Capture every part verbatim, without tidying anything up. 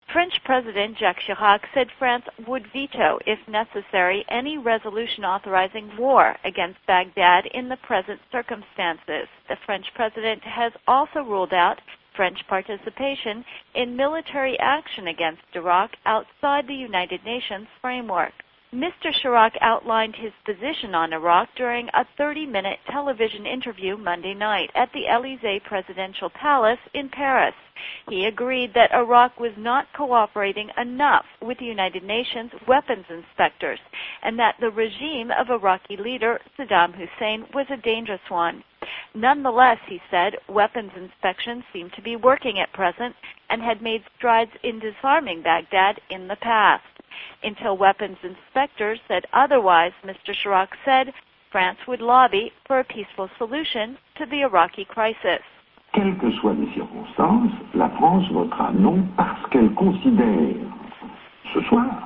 French President Jacques Chirac said France would veto, if necessary, any resolution authorizing war against Baghdad in the present circumstances. The French president has also ruled out French participation in military action against Iraq outside the United Nations framework. Mister Chirac outlined his position on Iraq during a thirty-minute television interview Monday night at the Élysée Presidential Palace in Paris. He agreed that Iraq was not cooperating enough with the United Nations weapons inspectors and that the regime of Iraqi leader Saddam Hussein was a dangerous one. Nonetheless, he said, weapons inspections seem to be working at present and had made strides in disarming Baghdad in the past. Until weapons inspectors said otherwise, Mister Chirac said, France would lobby for a peaceful solution to the Iraqi crisis. Quelles que soient les circonstances, la France votera non parce qu'elle considère ce soir.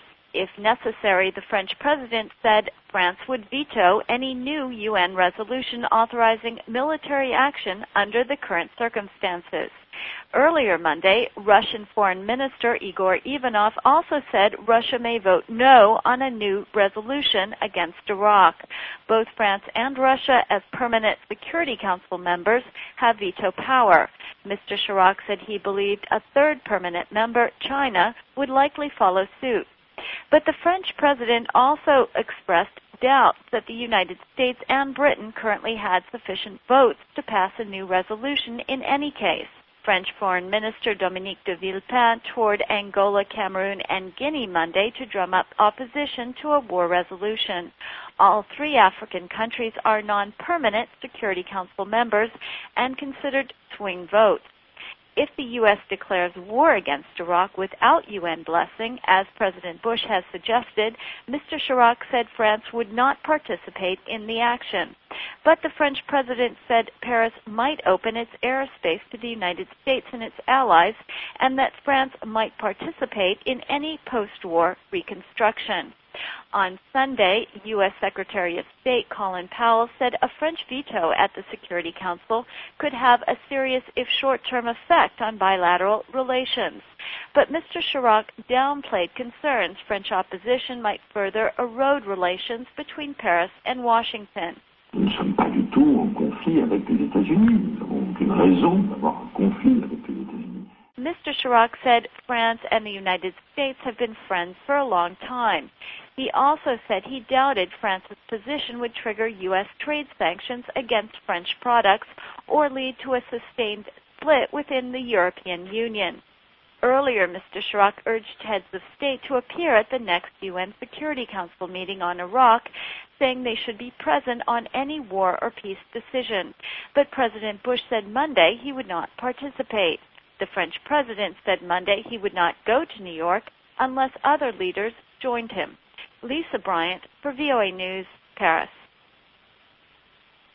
If necessary, the French president said France would veto any new U N resolution authorizing military action under the current circumstances. Earlier Monday, Russian Foreign Minister Igor Ivanov also said Russia may vote no on a new resolution against Iraq. Both France and Russia, as permanent Security Council members, have veto power. Mister Chirac said he believed a third permanent member, China, would likely follow suit. But the French president also expressed doubts that the United States and Britain currently had sufficient votes to pass a new resolution in any case. French Foreign Minister Dominique de Villepin toured Angola, Cameroon, and Guinea Monday to drum up opposition to a war resolution. All three African countries are non-permanent Security Council members and considered swing votes. If the U S declares war against Iraq without U N blessing, as President Bush has suggested, Mister Chirac said France would not participate in the action. But the French president said Paris might open its airspace to the United States and its allies, and that France might participate in any post-war reconstruction. On Sunday, U S Secretary of State Colin Powell said a French veto at the Security Council could have a serious, if short-term, effect on bilateral relations. But Mister Chirac downplayed concerns French opposition might further erode relations between Paris and Washington. Nous ne sommes pas du tout en conflit avec les États-Unis. Nous n'avons aucune raison d'avoir un conflit avec les États-Unis. Mister Chirac said France and the United States have been friends for a long time. He also said he doubted France's position would trigger U S trade sanctions against French products or lead to a sustained split within the European Union. Earlier, Mister Chirac urged heads of state to appear at the next U N Security Council meeting on Iraq, saying they should be present on any war or peace decision. But President Bush said Monday he would not participate. The French president said Monday he would not go to New York unless other leaders joined him. Lisa Bryant for V O A News, Paris.